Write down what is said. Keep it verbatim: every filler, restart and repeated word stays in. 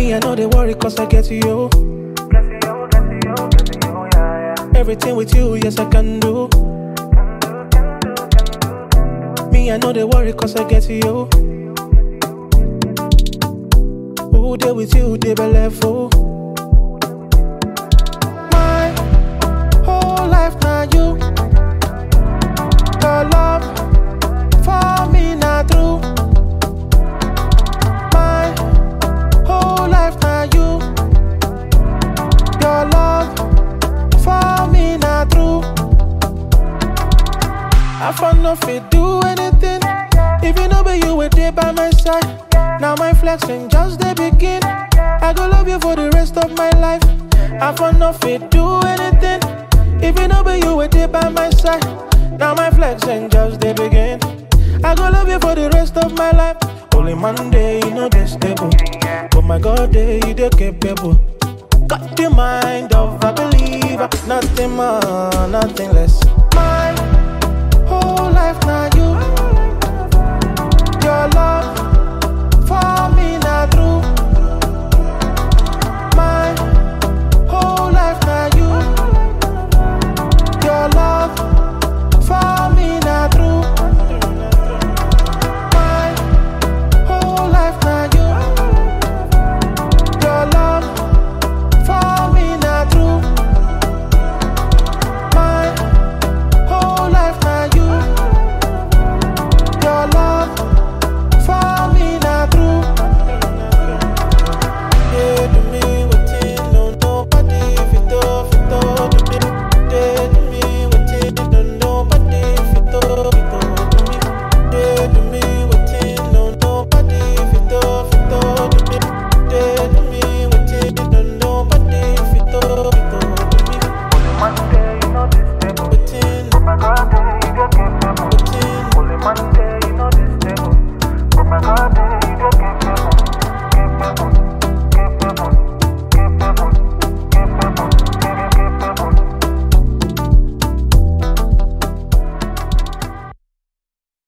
Me, I know they worry cause I get to you. Get to you, get to you, get to you, yeah, yeah. Everything with you, yes I can do. Can do, can do, can do, can do. Me, I know they worry cause I get to you. Who there with you, they be left for. My whole life now you. Your love for me now true. My whole life now you. Your love for me now true. I found nothing do anything. If you know be you were there by my side. Now my flexing just the begin. I go love you for the rest of my life. I found nothing do anything. If you know be you were there by my side. Now my flexing just the begin. I go love you for the rest of my life. Only Monday you know they stable. But my God day you they capable. Got the mind of a believer. Nothing more, nothing less. My whole life now you.